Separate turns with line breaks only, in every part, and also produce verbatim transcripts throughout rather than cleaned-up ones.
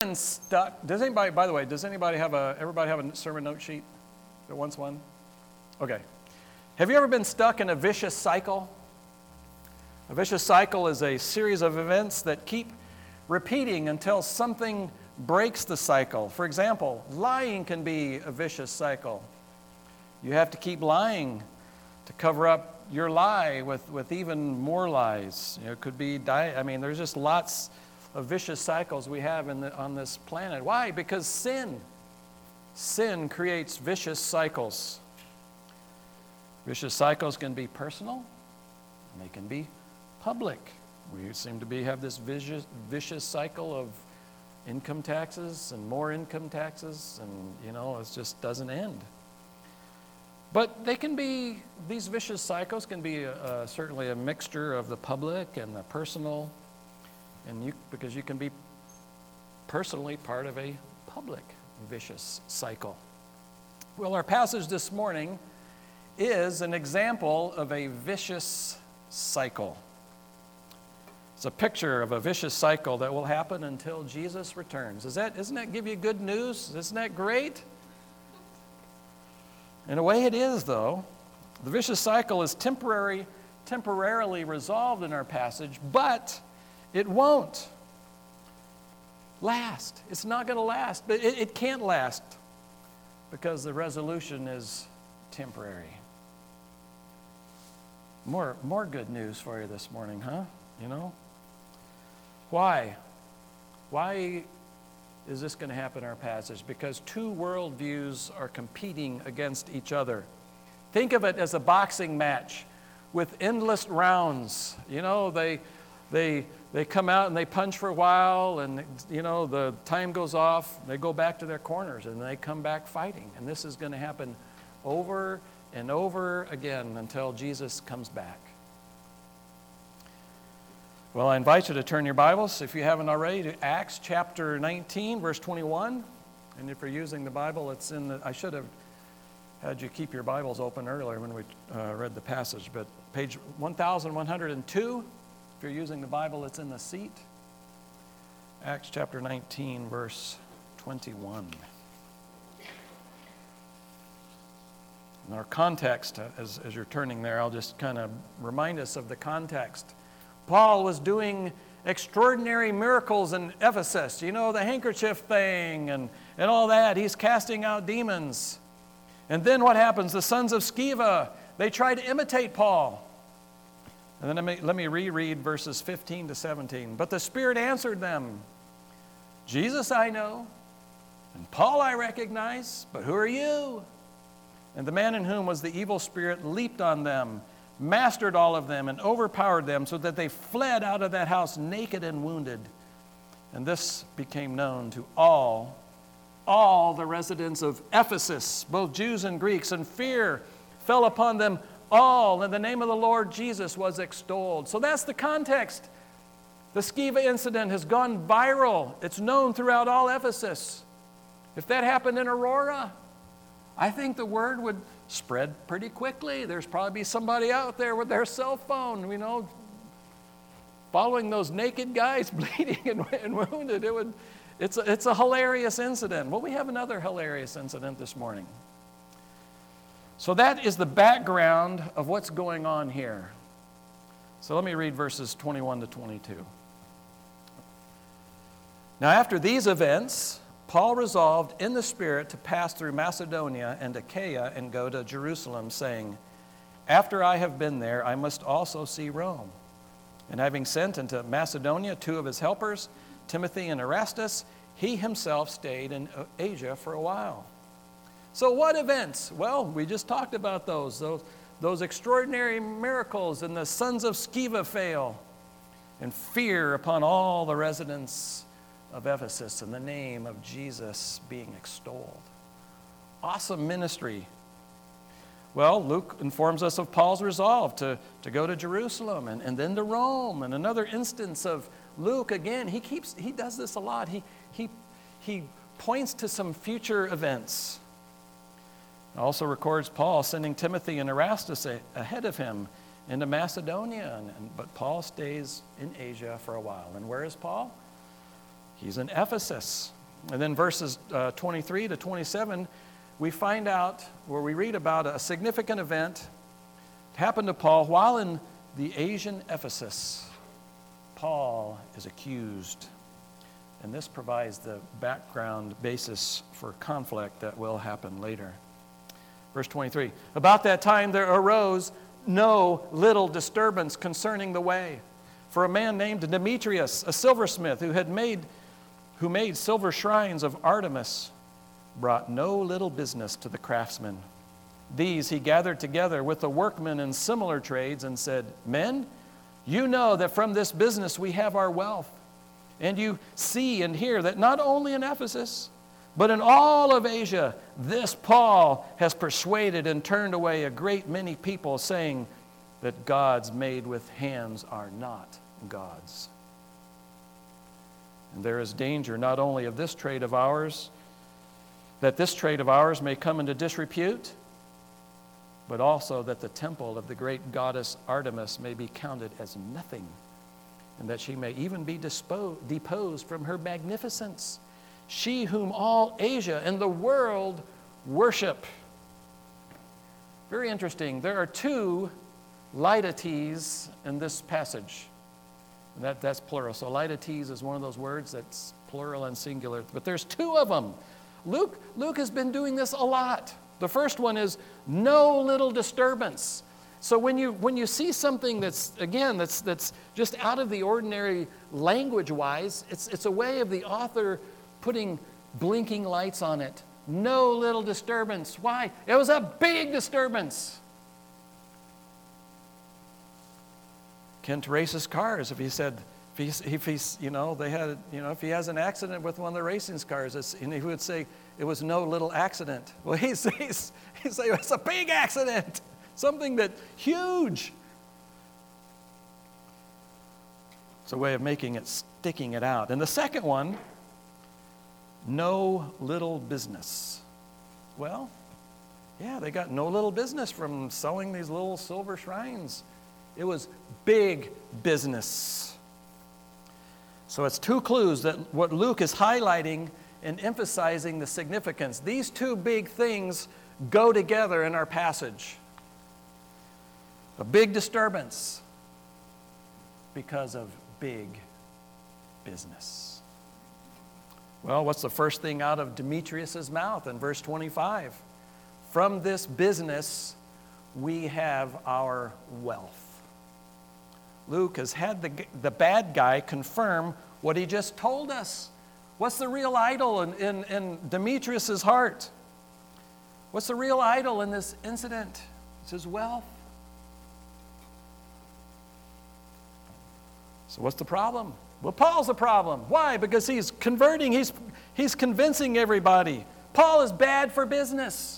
been stuck? Does anybody, by the way, does anybody have a, everybody have a sermon note sheet? There wants one? Okay. Have you ever been stuck in a vicious cycle? A vicious cycle is a series of events that keep repeating until something breaks the cycle. For example, lying can be a vicious cycle. You have to keep lying to cover up your lie with, with even more lies. You know, it could be, di- I mean, there's just lots of vicious cycles we have in the, on this planet. Why? Because sin. Sin creates vicious cycles. Vicious cycles can be personal, and they can be public. We seem to be have this vicious, vicious cycle of income taxes and more income taxes, and you know, it just doesn't end. But they can be, these vicious cycles can be uh, certainly a mixture of the public and the personal, and you because you can be personally part of a public vicious cycle. Well, our passage this morning is an example of a vicious cycle. It's a picture of a vicious cycle that will happen until Jesus returns. Is that, doesn't that give you good news? Isn't that great? In a way it is, though. The vicious cycle is temporary, temporarily resolved in our passage, but it won't last. It's not going to last, but it, it can't last because the resolution is temporary. More, more good news for you this morning, huh? You know? Why? Why is this going to happen in our passage? Because two worldviews are competing against each other. Think of it as a boxing match with endless rounds. You know, they they they come out and they punch for a while, and you know the time goes off. They go back to their corners and they come back fighting. And this is going to happen over and over again until Jesus comes back. Well, I invite you to turn your Bibles, if you haven't already, to Acts chapter nineteen, verse twenty-one. And if you're using the Bible, it's in the, I should have had you keep your Bibles open earlier when we uh, read the passage, but page one thousand one hundred two, if you're using the Bible, it's in the seat. Acts chapter nineteen, verse twenty-one. In our context, as, as you're turning there, I'll just kind of remind us of the context. Paul was doing extraordinary miracles in Ephesus. You know, the handkerchief thing and, and all that. He's casting out demons. And then what happens? The sons of Sceva, they try to imitate Paul. And then let me, let me reread verses fifteen to seventeen. But the Spirit answered them, Jesus I know, and Paul I recognize, but who are you? And the man in whom was the evil spirit leaped on them, mastered all of them, and overpowered them, so that they fled out of that house naked and wounded. And this became known to all, all the residents of Ephesus, both Jews and Greeks, and fear fell upon them all, and the name of the Lord Jesus was extolled. So that's the context. The Sceva incident has gone viral. It's known throughout all Ephesus. If that happened in Aurora, I think the word would spread pretty quickly. There's probably somebody out there with their cell phone, you know, following those naked guys bleeding and, and wounded. It would, it's, a, it's a hilarious incident. Well, we have another hilarious incident this morning. So that is the background of what's going on here. So let me read verses twenty-one to twenty-two. Now, after these events, Paul resolved in the Spirit to pass through Macedonia and Achaia and go to Jerusalem, saying, after I have been there, I must also see Rome. And having sent into Macedonia two of his helpers, Timothy and Erastus, he himself stayed in Asia for a while. So what events? Well, we just talked about those, those, those extraordinary miracles, and the sons of Sceva fail, and fear upon all the residents of Ephesus, and the name of Jesus being extolled. Awesome ministry. Well, Luke informs us of Paul's resolve to, to go to Jerusalem and, and then to Rome. And another instance of Luke, again, he keeps he does this a lot. He he he points to some future events. Also records Paul sending Timothy and Erastus a, ahead of him into Macedonia, and, and, but Paul stays in Asia for a while. And where is Paul? He's in Ephesus. And then verses uh, twenty-three to twenty-seven, we find out, where we read about a significant event happened to Paul while in the Asian Ephesus. Paul is accused. And this provides the background basis for conflict that will happen later. Verse twenty-three, about that time there arose no little disturbance concerning the way. For a man named Demetrius, a silversmith who had made, who made silver shrines of Artemis, brought no little business to the craftsmen. These he gathered together with the workmen in similar trades and said, men, you know that from this business we have our wealth. And you see and hear that not only in Ephesus, but in all of Asia, this Paul has persuaded and turned away a great many people, saying that gods made with hands are not gods. And there is danger not only of this trade of ours, that this trade of ours may come into disrepute, but also that the temple of the great goddess Artemis may be counted as nothing, and that she may even be dispo- deposed from her magnificence, she whom all Asia and the world worship. Very interesting. There are two Leidates in this passage. And that, that's plural. So Leidates is one of those words that's plural and singular. But there's two of them. Luke, Luke has been doing this a lot. The first one is no little disturbance. So when you when you see something that's, again, that's that's just out of the ordinary language-wise, it's it's a way of the author putting blinking lights on it. No little disturbance. Why? It was a big disturbance. Kent races cars. If he said, if he's, if he's, you know, they had, you know, if he has an accident with one of the racing cars, it's, and he would say it was no little accident. Well, he says, he say it's a big accident. Something that huge. It's a way of making it, sticking it out. And the second one, no little business. Well, yeah, they got no little business from selling these little silver shrines. It was big business. So it's two clues that what Luke is highlighting and emphasizing the significance. These two big things go together in our passage. A big disturbance because of big business. Well, what's the first thing out of Demetrius' mouth in verse twenty-five? From this business we have our wealth. Luke has had the, the bad guy confirm what he just told us. What's the real idol in, in, in Demetrius' heart? What's the real idol in this incident? It's his wealth. So what's the problem? Well, Paul's the problem. Why? Because he's converting, he's, he's convincing everybody. Paul is bad for business.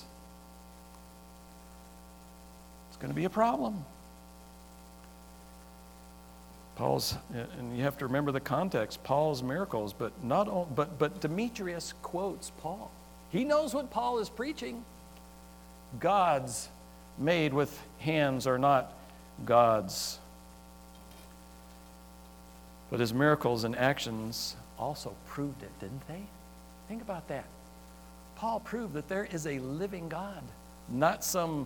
It's going to be a problem. Paul's, and you have to remember the context, Paul's miracles, but not all, but but Demetrius quotes Paul. He knows what Paul is preaching. Gods made with hands are not gods. But his miracles and actions also proved it, didn't they? Think about that. Paul proved that there is a living God, not some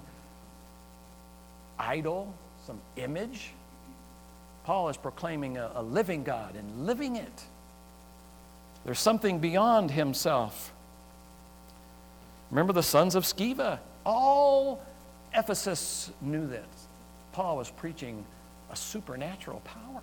idol, some image. Paul is proclaiming a, a living God and living it. There's something beyond himself. Remember the sons of Sceva? All Ephesus knew that. Paul was preaching a supernatural power.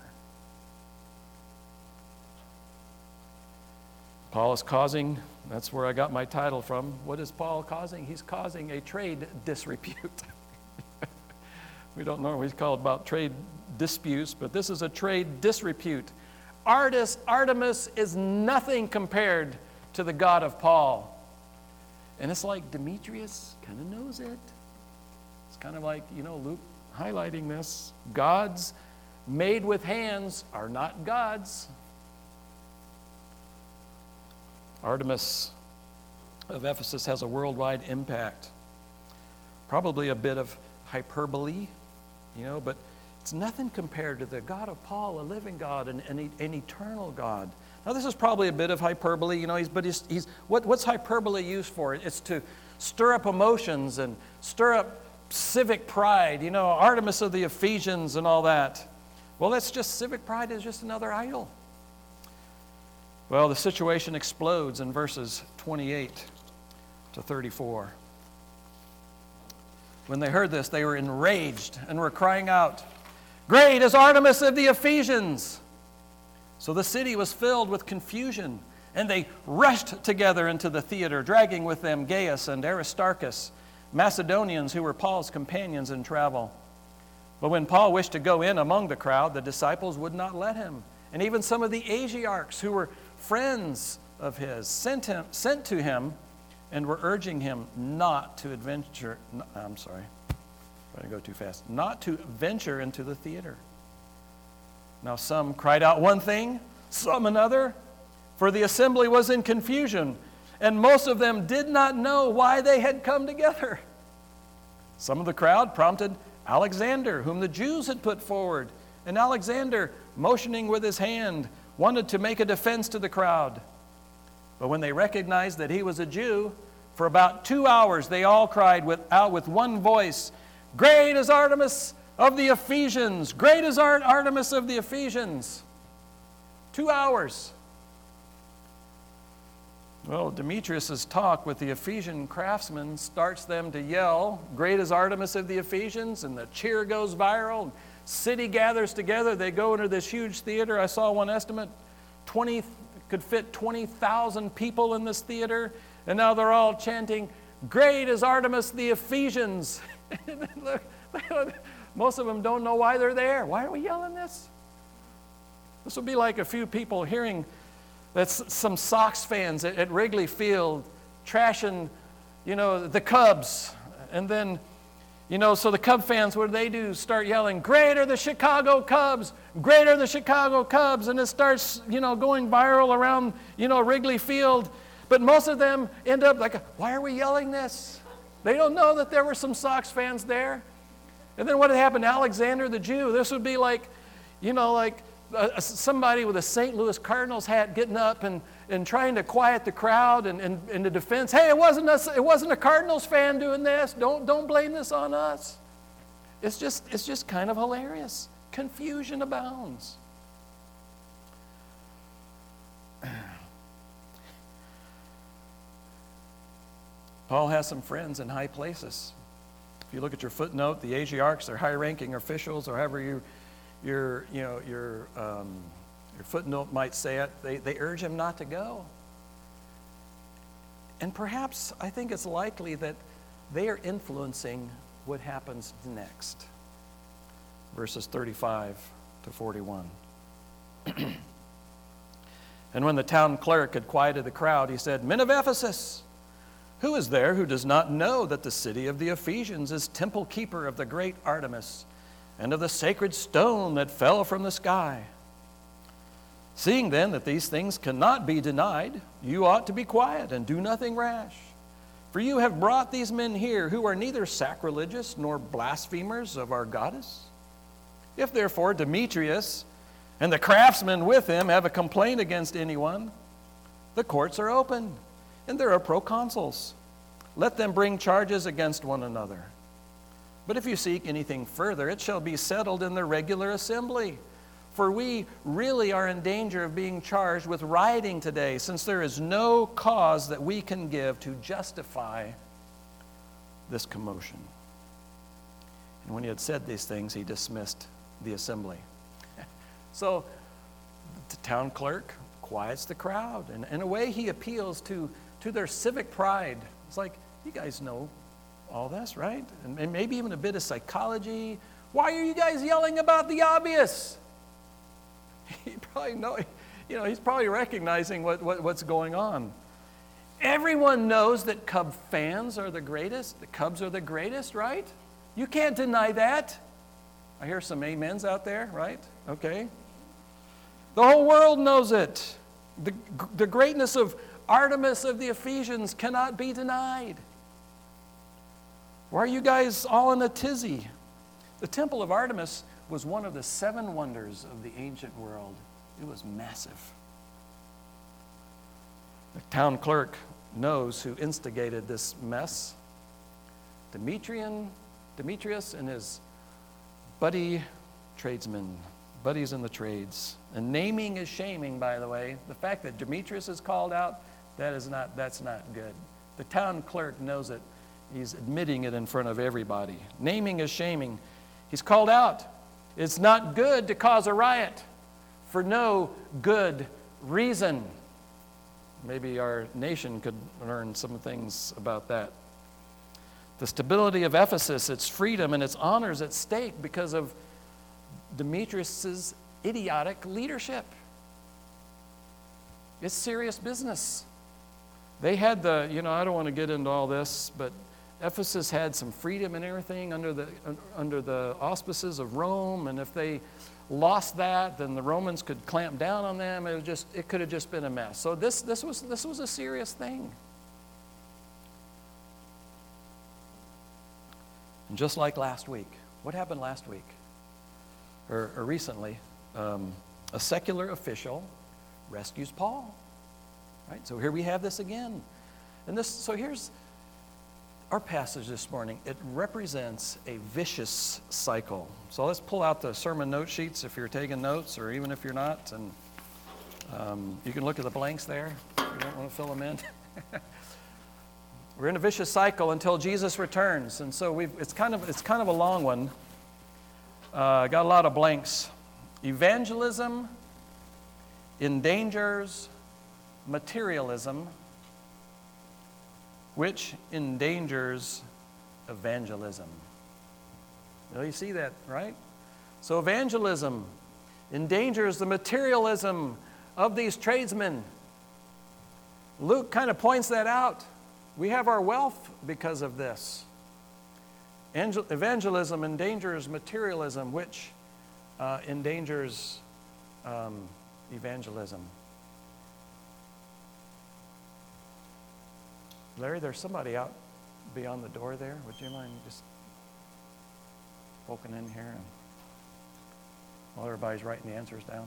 Paul is causing, that's where I got my title from. What is Paul causing? He's causing a trade disrepute. We don't normally call it about trade disputes, but this is a trade disrepute. Artist Artemis is nothing compared to the God of Paul. And it's like Demetrius kind of knows it. It's kind of like, you know, Luke highlighting this. Gods made with hands are not gods. Artemis of Ephesus has a worldwide impact. Probably a bit of hyperbole, you know, but it's nothing compared to the God of Paul, a living God, and an, an eternal God. Now, this is probably a bit of hyperbole, you know, he's, but he's, he's what, what's hyperbole used for? It's to stir up emotions and stir up civic pride, you know, Artemis of the Ephesians and all that. Well, that's just, civic pride is just another idol. Well, the situation explodes in verses twenty-eight to thirty-four. When they heard this, they were enraged and were crying out, "Great is Artemis of the Ephesians!" So the city was filled with confusion, and they rushed together into the theater, dragging with them Gaius and Aristarchus, Macedonians who were Paul's companions in travel. But when Paul wished to go in among the crowd, the disciples would not let him. And even some of the Asiarchs, who were friends of his, sent him, sent to him and were urging him not to adventure, I'm sorry, I'm trying to go too fast, not to venture into the theater. Now some cried out one thing, some another, for the assembly was in confusion, and most of them did not know why they had come together. Some of the crowd prompted Alexander, whom the Jews had put forward, and Alexander, motioning with his hand, wanted to make a defense to the crowd. But when they recognized that he was a Jew, for about two hours they all cried with, out with one voice, "Great is Artemis of the Ephesians! Great is Art- Artemis of the Ephesians!" Two hours. Well, Demetrius' talk with the Ephesian craftsmen starts them to yell, "Great is Artemis of the Ephesians," and the cheer goes viral. City gathers together. They go into this huge theater. I saw one estimate, twenty could fit twenty thousand people in this theater, and now they're all chanting, "Great is Artemis the Ephesians." Most of them don't know why they're there. Why are we yelling this? This would be like a few people hearing that some Sox fans at, at Wrigley Field trashing, you know, the Cubs, and then, you know, so the Cub fans, what do they do? Start yelling, "Great are the Chicago Cubs! Great are the Chicago Cubs!" And it starts, you know, going viral around, you know, Wrigley Field. But most of them end up like, why are we yelling this? They don't know that there were some Sox fans there. And then what had happened to Alexander the Jew? This would be like, you know, like uh, somebody with a Saint Louis Cardinals hat getting up and, and trying to quiet the crowd and, and, and the defense. Hey, it wasn't us, it wasn't a Cardinals fan doing this. Don't, don't blame this on us. It's just, it's just kind of hilarious. Confusion abounds. Paul has some friends in high places. If you look at your footnote, the Asiarchs, they're high-ranking officials, or however you, your, you know, your, um, your footnote might say it. They, they urge him not to go. And perhaps I think it's likely that they are influencing what happens next. Verses thirty-five to forty-one. And when the town clerk had quieted the crowd, he said, "Men of Ephesus, who is there who does not know that the city of the Ephesians is temple keeper of the great Artemis and of the sacred stone that fell from the sky? Seeing then that these things cannot be denied, you ought to be quiet and do nothing rash. For you have brought these men here who are neither sacrilegious nor blasphemers of our goddess. If therefore Demetrius and the craftsmen with him have a complaint against anyone, the courts are open, and there are proconsuls. Let them bring charges against one another. But if you seek anything further, it shall be settled in the regular assembly. For we really are in danger of being charged with rioting today, since there is no cause that we can give to justify this commotion." And when he had said these things, he dismissed the assembly. So the town clerk quiets the crowd, and in a way he appeals to to their civic pride. It's like, you guys know all this, right? And, and maybe even a bit of psychology. Why are you guys yelling about the obvious? He probably know, you know, he's probably recognizing what, what, what's going on. Everyone knows that Cub fans are the greatest. The Cubs are the greatest, right? You can't deny that. I hear some amens out there, right? Okay. The whole world knows it. The, the greatness of Artemis of the Ephesians cannot be denied. Why are you guys all in a tizzy? The temple of Artemis was one of the seven wonders of the ancient world. It was massive. The town clerk knows who instigated this mess. Demetrian, Demetrius and his buddy tradesmen, buddies in the trades. And naming is shaming, by the way. The fact that Demetrius is called out, that is not, that's not good. The town clerk knows it. He's admitting it in front of everybody. Naming is shaming. He's called out. It's not good to cause a riot for no good reason. Maybe our nation could learn some things about that. The stability of Ephesus, its freedom and its honors at stake because of Demetrius's idiotic leadership. It's serious business. They had the, you know, I don't want to get into all this, but Ephesus had some freedom and everything under the under the auspices of Rome, and if they lost that, then the Romans could clamp down on them. It was just it could have just been a mess. So this this was this was a serious thing. And just like last week, what happened last week or, or recently? Um, a secular official rescues Paul. Right? So here we have this again, and this. So here's our passage this morning. It represents a vicious cycle. So let's pull out the sermon note sheets if you're taking notes, or even if you're not, and um, you can look at the blanks there. You don't want to fill them in. We're in a vicious cycle until Jesus returns, and so we've. It's kind of it's kind of a long one. Uh, got a lot of blanks. Evangelism endangers materialism, which endangers evangelism. Well, you see that, right? So evangelism endangers the materialism of these tradesmen. Luke kind of points that out. We have our wealth because of this. Angel- evangelism endangers materialism, which uh, endangers um, evangelism. Larry, there's somebody out beyond the door there. Would you mind just poking in here and while everybody's writing the answers down?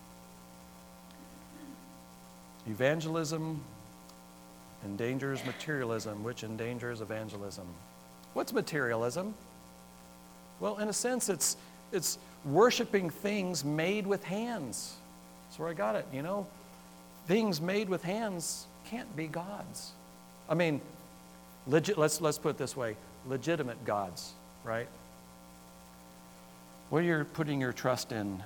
Evangelism endangers materialism, which endangers evangelism. What's materialism? Well, in a sense, it's it's worshiping things made with hands. That's where I got it, you know. Things made with hands can't be gods. I mean, legit, let's let's put it this way, legitimate gods, right? What you're putting your trust in.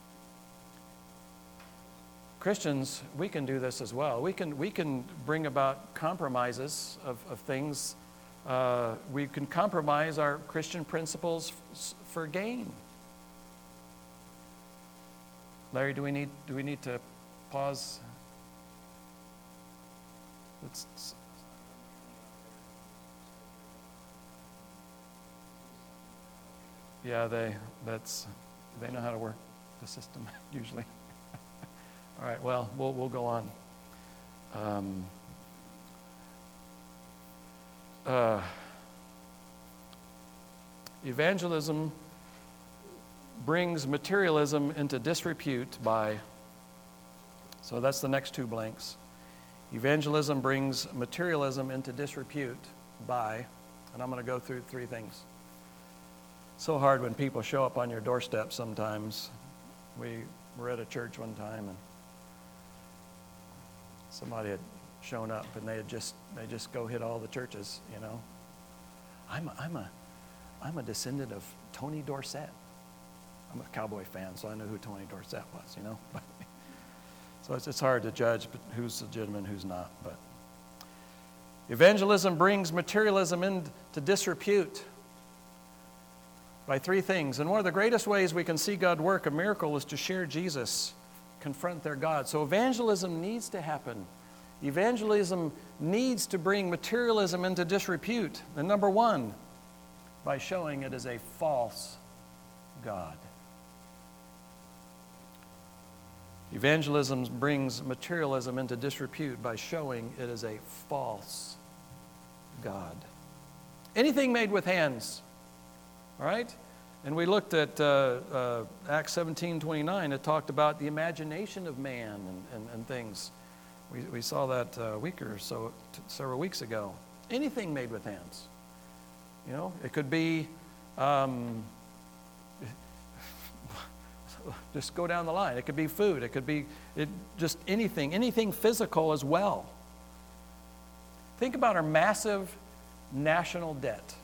Christians, we can do this as well. We can we can bring about compromises of, of things. Uh, we can compromise our Christian principles f- for gain. Larry, do we need do we need to pause? Let's. Yeah, they that's they know how to work the system usually. All right, well, we'll we'll go on. Um, uh, evangelism brings materialism into disrepute by. So that's the next two blanks. Evangelism brings materialism into disrepute by, and I'm going to go through three things. So hard when people show up on your doorstep sometimes. We were at a church one time and somebody had shown up and they had just they just go hit all the churches, you know. I'm a, I'm a I'm a descendant of Tony Dorsett. I'm a Cowboy fan, so I know who Tony Dorsett was, you know. So it's it's hard to judge but who's legitimate and who's not. But evangelism brings materialism into disrepute by three things. And one of the greatest ways we can see God work a miracle is to share Jesus, confront their God. So evangelism needs to happen. Evangelism needs to bring materialism into disrepute. And number one, by showing it is a false God. Evangelism brings materialism into disrepute by showing it is a false God. Anything made with hands. All right? And we looked at uh, uh, Acts seventeen twenty-nine. It talked about the imagination of man and, and, and things. We, we saw that a week or so, t- several weeks ago. Anything made with hands. You know, it could be, um, just go down the line. It could be food. It could be it, just anything, anything physical as well. Think about our massive national debt.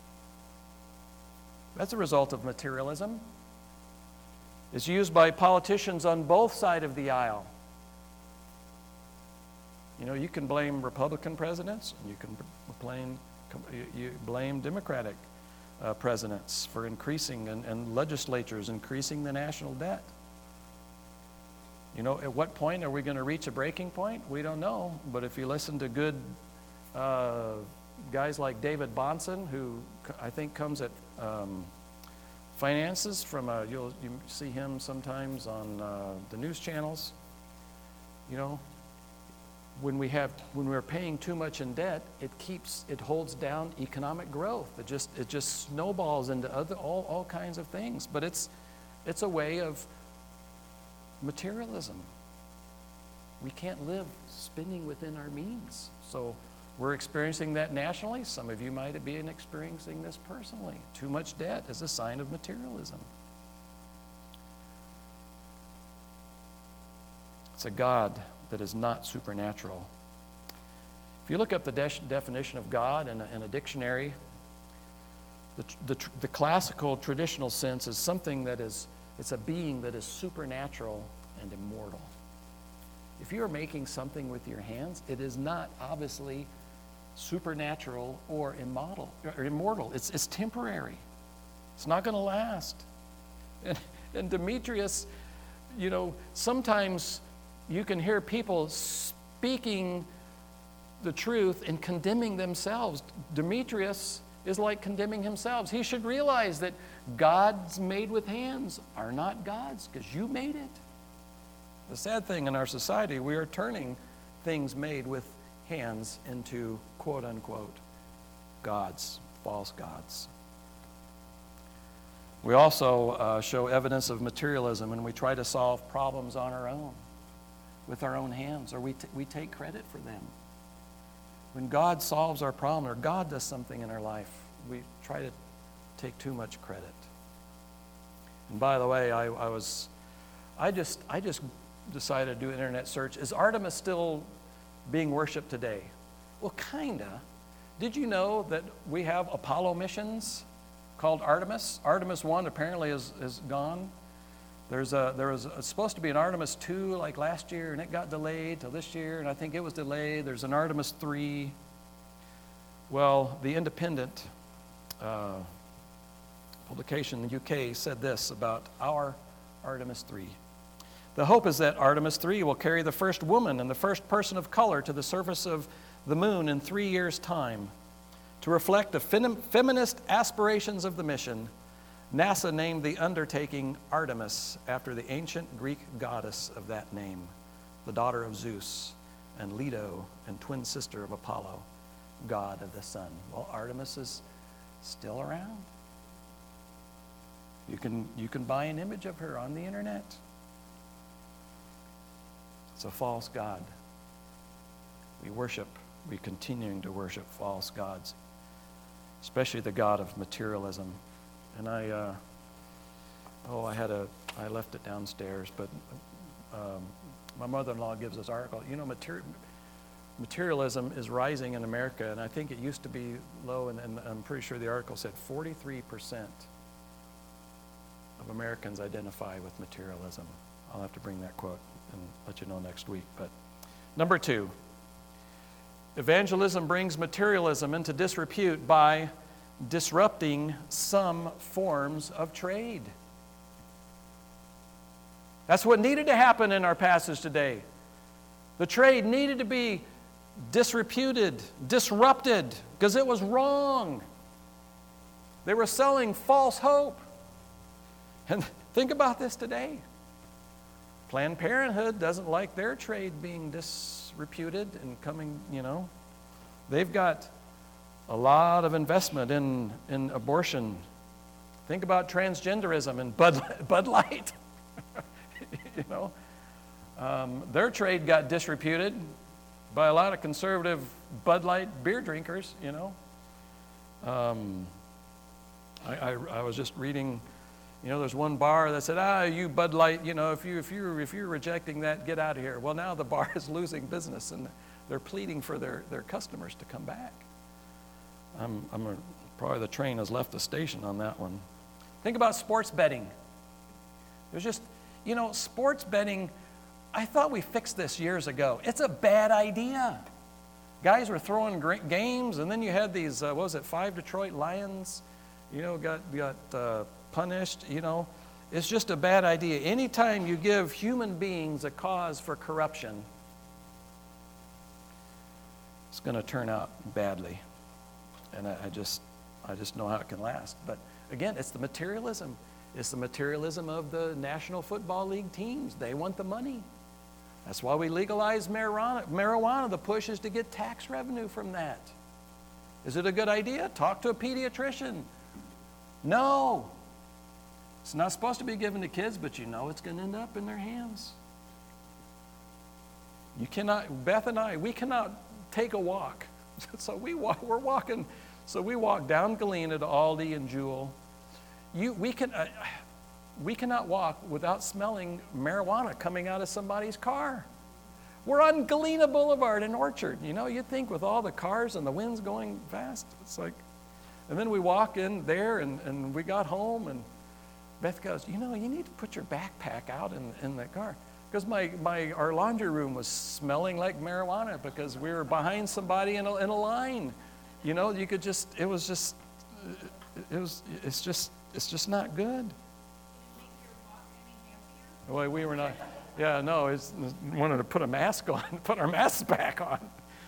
That's a result of materialism. It's used by politicians on both sides of the aisle. You know, you can blame Republican presidents, and you can blame, you blame Democratic uh, presidents for increasing, and, and legislatures increasing the national debt. You know, at what point are we going to reach a breaking point? We don't know. But if you listen to good uh, guys like David Bahnsen, who I think comes at um, finances from a, you'll you see him sometimes on uh, the news channels. You know, when we have when we're paying too much in debt, it keeps it holds down economic growth. It just it just snowballs into other all, all kinds of things. But it's it's a way of materialism. We can't live spending within our means. So we're experiencing that nationally. Some of you might be experiencing this personally. Too much debt is a sign of materialism. It's a God that is not supernatural. If you look up the de- definition of God in a, in a dictionary, the, the, the classical traditional sense is something that is, it's a being that is supernatural and immortal. If you are making something with your hands, it is not obviously supernatural or immortal. Or immortal. It's, it's temporary. It's not going to last. And, and Demetrius, you know, sometimes you can hear people speaking the truth and condemning themselves. Demetrius is like condemning himself. He should realize that gods made with hands are not gods because you made it. The sad thing in our society, we are turning things made with hands into quote-unquote gods, false gods. We also uh, show evidence of materialism when we try to solve problems on our own, with our own hands, or we, t- we take credit for them. When God solves our problem, or God does something in our life, we try to take too much credit. And by the way, I, I was, I just, I just decided to do an internet search. Is Artemis still being worshiped today? Well, kinda. Did you know that we have Apollo missions called Artemis? Artemis one apparently is, is gone. There's a, there was a, supposed to be an Artemis two like last year, and it got delayed till this year, and I think it was delayed. There's an Artemis three. Well, the Independent uh, publication in the U K said this about our Artemis three. The hope is that Artemis three will carry the first woman and the first person of color to the surface of the moon in three years' time. To reflect the fem- feminist aspirations of the mission, NASA named the undertaking Artemis after the ancient Greek goddess of that name, the daughter of Zeus and Leto and twin sister of Apollo, god of the sun. Well, Artemis is still around. You can, you can buy an image of her on the internet. It's a false god. We worship, we're continuing to worship false gods, especially the god of materialism. And I, uh, oh, I had a, I left it downstairs, but um, my mother-in-law gives this article. You know, materi- materialism is rising in America, and I think it used to be low, and, and I'm pretty sure the article said forty-three percent of Americans identify with materialism. I'll have to bring that quote and let you know next week. But number two, evangelism brings materialism into disrepute by disrupting some forms of trade. That's what needed to happen in our passage today. The trade needed to be disreputed, disrupted, because it was wrong. They were selling false hope. And think about this today. Planned Parenthood doesn't like their trade being disreputed and coming, you know. They've got a lot of investment in, in abortion. Think about transgenderism and Bud, Bud Light. You know, Um, their trade got disreputed by a lot of conservative Bud Light beer drinkers, you know. Um, I, I, I was just reading, you know, there's one bar that said, ah, you Bud Light, you know, if, you, if, you're, if you're rejecting that, get out of here. Well, now the bar is losing business, and they're pleading for their, their customers to come back. I'm, I'm a, probably the train has left the station on that one. Think about sports betting. There's just, you know, sports betting, I thought we fixed this years ago. It's a bad idea. Guys were throwing great games, and then you had these, uh, what was it, five Detroit Lions, you know, got, got uh, punished, you know. It's just a bad idea. Anytime you give human beings a cause for corruption, it's going to turn out badly. And I, I just, I just know how it can last. But again, it's the materialism. It's the materialism of the National Football League teams. They want the money. That's why we legalize marijuana. Marijuana, the push is to get tax revenue from that. Is it a good idea? Talk to a pediatrician. No. It's not supposed to be given to kids, but you know it's going to end up in their hands. You cannot, Beth and I, we cannot take a walk. So we walk, we're walking, so we walk down Galena to Aldi and Jewel. You, we can, uh, we cannot walk without smelling marijuana coming out of somebody's car. We're on Galena Boulevard in Orchard. You know, you'd think with all the cars and the winds going fast, it's like, and then we walk in there and, and we got home and Beth goes, you know, you need to put your backpack out in, in the car. Because my, my, our laundry room was smelling like marijuana because we were behind somebody in a, in a line. You know, you could just, it was just, it was, it's just, it's just not good. Well, we were not, yeah, no, it's, wanted to put a mask on, put our masks back on.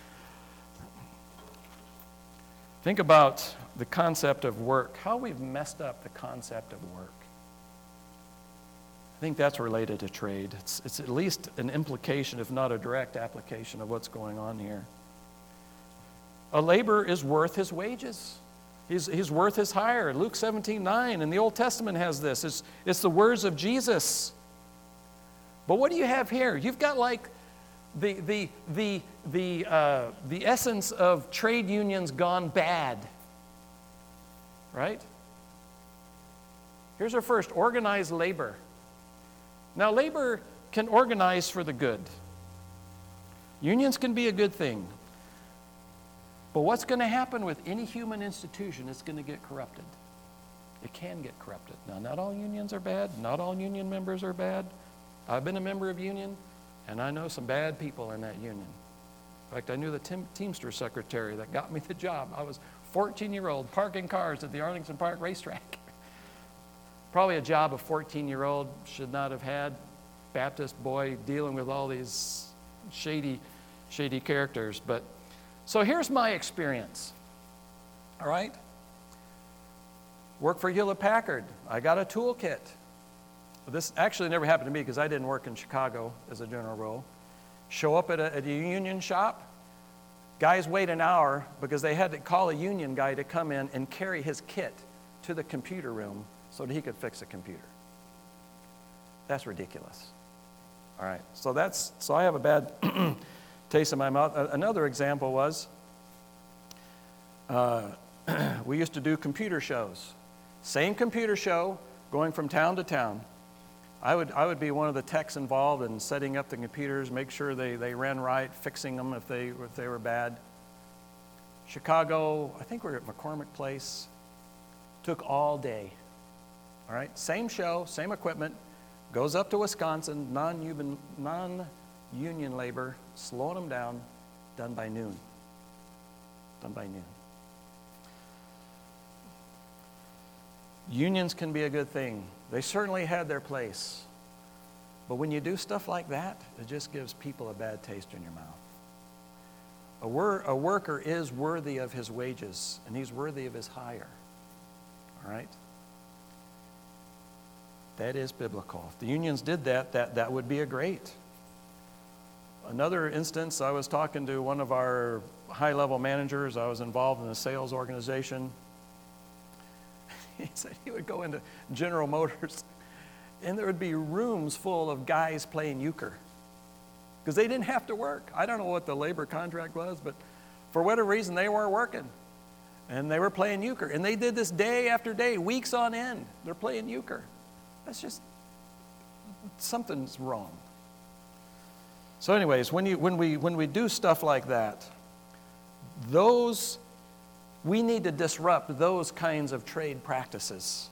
Think about the concept of work, how we've messed up the concept of work. I think that's related to trade. It's, it's at least an implication, if not a direct application of what's going on here. A laborer is worth his wages. He's, he's worth his hire. Luke seventeen nine in the Old Testament has this. It's, it's the words of Jesus. But what do you have here? You've got like the, the, the, the, uh, the essence of trade unions gone bad. Right? Here's our first, organized labor. Now, labor can organize for the good. Unions can be a good thing. But what's going to happen with any human institution? It's going to get corrupted. It can get corrupted. Now, not all unions are bad. Not all union members are bad. I've been a member of union, and I know some bad people in that union. In fact, I knew the Tim, Teamster secretary that got me the job. I was fourteen-year-old parking cars at the Arlington Park racetrack. Probably a job a fourteen-year-old should not have had. Baptist boy dealing with all these shady, shady characters. But so here's my experience. All right? Work for Hewlett Packard. I got a toolkit. This actually never happened to me because I didn't work in Chicago as a general rule. Show up at a, at a union shop. Guys wait an hour because they had to call a union guy to come in and carry his kit to the computer room so that he could fix a computer. That's ridiculous. All right, so that's so I have a bad taste in my mouth. Another example was uh, we used to do computer shows. Same computer show, going from town to town. I would I would be one of the techs involved in setting up the computers, make sure they, they ran right, fixing them if they if they were bad. Chicago, I think we were at McCormick Place. Took all day. All right, same show, same equipment, goes up to Wisconsin, non-union, non-union labor, slowing them down, done by noon. Done by noon. Unions can be a good thing. They certainly had their place. But when you do stuff like that, it just gives people a bad taste in your mouth. A, wor- a worker is worthy of his wages, and he's worthy of his hire. All right? That is biblical. If the unions did that, that, that would be a great. Another instance, I was talking to one of our high-level managers. I was involved in a sales organization. He said he would go into General Motors, and there would be rooms full of guys playing euchre. because they didn't have to work. I don't know what the labor contract was, but for whatever reason, they weren't working. And they were playing euchre. And they did this day after day, weeks on end. They're playing euchre. That's just, something's wrong. So anyways, when, you, when, we, when we do stuff like that, those, we need to disrupt those kinds of trade practices.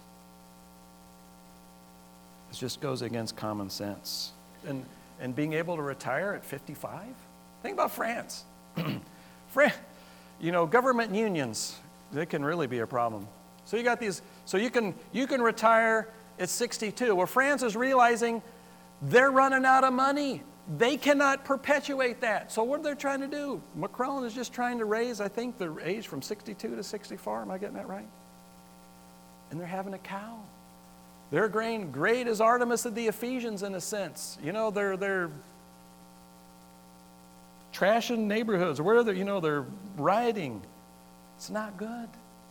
It just goes against common sense. And, and being able to retire at fifty-five? Think about France. France, you know, government unions, they can really be a problem. So you got these, so you can, you can retire at sixty-two. Well, France is realizing they're running out of money. They cannot perpetuate that. So what are they trying to do? Macron is just trying to raise, I think, the age from sixty-two to sixty-four. Am I getting that right? And they're having a cow. They're great, great as Artemis of the Ephesians in a sense. You know, they're they're trashing neighborhoods. Where they, you know, they're rioting. It's not good.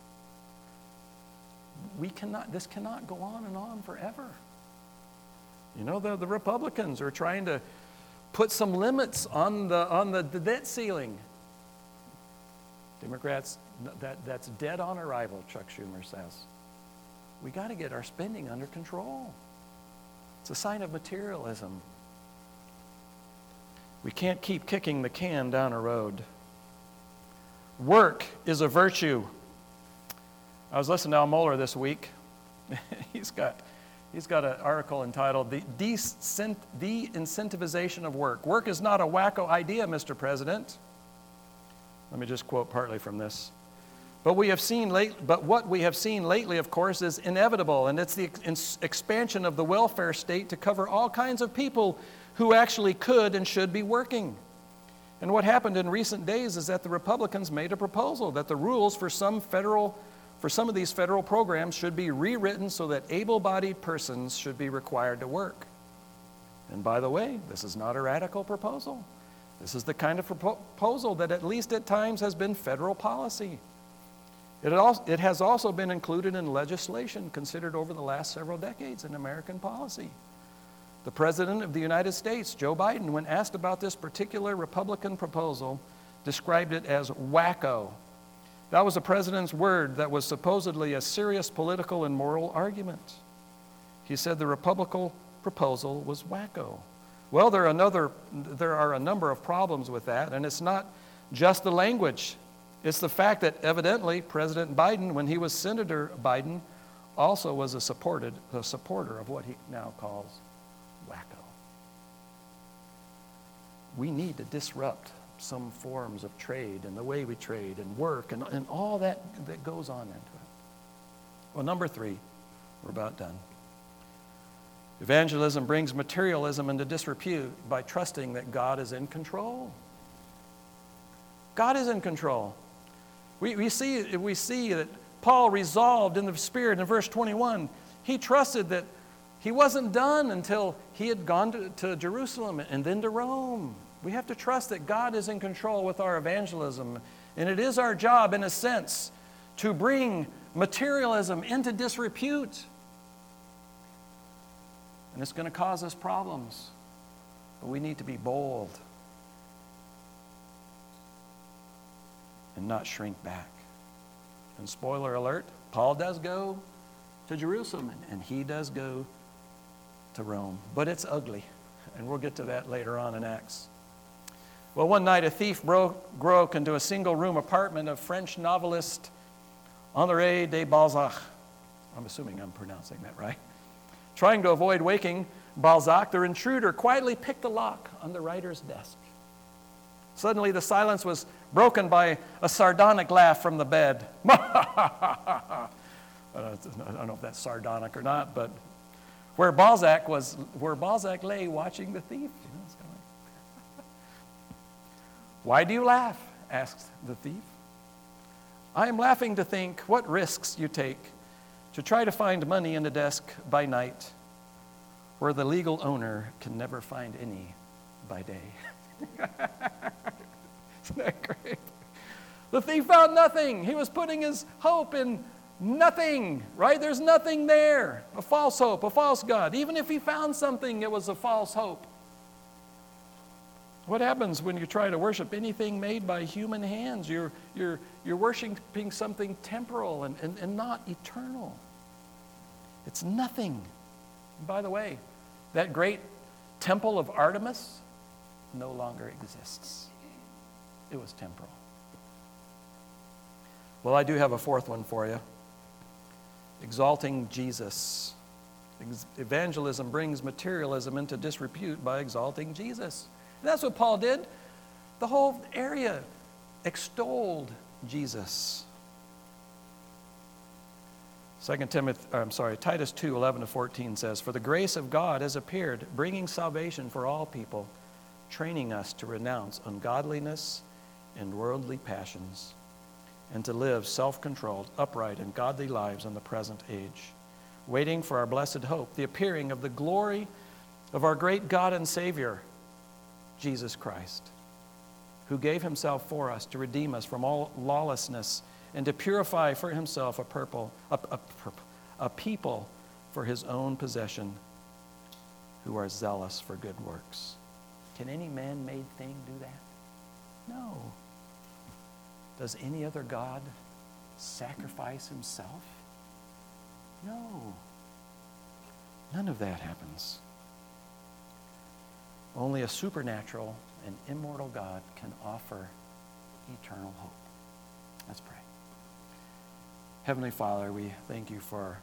We cannot. This cannot go on and on forever. You know, the, the Republicans are trying to put some limits on the on the, the debt ceiling. Democrats, that that's dead on arrival. Chuck Schumer says. We got to get our spending under control. It's a sign of materialism. We can't keep kicking the can down a road. Work is a virtue. I was listening to Al Mohler this week. he's got he's got an article entitled "The De-Incentivization of Work." Work is not a wacko idea, Mister President. Let me just quote partly from this. But we have seen late, but what we have seen lately, of course, is inevitable, and it's the ex- expansion of the welfare state to cover all kinds of people who actually could and should be working. And what happened in recent days is that the Republicans made a proposal that the rules for some federal, for some of these federal programs should be rewritten so that able-bodied persons should be required to work. And by the way, this is not a radical proposal. This is the kind of proposal that at least at times has been federal policy. It, also, it has also been included in legislation considered over the last several decades in American policy. The President of the United States, Joe Biden, when asked about this particular Republican proposal, described it as wacko. That was the President's word that was supposedly a serious political and moral argument. He said the Republican proposal was wacko. Well, there are, another, there are a number of problems with that, and it's not just the language. It's the fact that evidently President Biden, when he was Senator Biden, also was a, supported, a supporter of what he now calls wacko. We need to disrupt some forms of trade and the way we trade and work and, and all that that goes on into it. Well, number three, we're about done. Evangelism brings materialism into disrepute by trusting that God is in control. God is in control. We, we, see, we see that Paul resolved in the Spirit in verse twenty-one. He trusted that he wasn't done until he had gone to, to Jerusalem and then to Rome. We have to trust that God is in control with our evangelism. And it is our job, in a sense, to bring materialism into disrepute. And it's going to cause us problems. But we need to be bold and not shrink back. And spoiler alert, Paul does go to Jerusalem and he does go to Rome. But it's ugly. And we'll get to that later on in Acts. Well, one night a thief broke, broke into a single-room apartment of French novelist Honoré de Balzac. I'm assuming I'm pronouncing that right. Trying to avoid waking Balzac, the intruder quietly picked a lock on the writer's desk. Suddenly the silence was broken by a sardonic laugh from the bed. I don't know if that's sardonic or not, but where Balzac was, where Balzac lay watching the thief. You know, it's kind of like, why do you laugh? Asked the thief. I am laughing to think what risks you take to try to find money in the desk by night where the legal owner can never find any by day. Isn't that great? The thief found nothing. He was putting his hope in nothing, right? There's nothing there. A false hope, a false God. Even if he found something, it was a false hope. What happens when you try to worship anything made by human hands? You're, you're, you're worshiping something temporal and, and, and not eternal. It's nothing. And by the way, that great temple of Artemis no longer exists. It was temporal. Well, I do have a fourth one for you. Exalting Jesus. Evangelism brings materialism into disrepute by exalting Jesus. And that's what Paul did. The whole area extolled Jesus. Second Timothy, I'm sorry, Titus two, eleven to fourteen says, "For the grace of God has appeared, bringing salvation for all people, training us to renounce ungodliness and worldly passions, and to live self-controlled, upright, and godly lives in the present age, waiting for our blessed hope, the appearing of the glory of our great God and Savior, Jesus Christ, who gave himself for us to redeem us from all lawlessness and to purify for himself a, purple, a, a, a people for his own possession who are zealous for good works." Can any man-made thing do that? No. Does any other God sacrifice himself? No. None of that happens. Only a supernatural and immortal God can offer eternal hope. Let's pray. Heavenly Father, we thank you for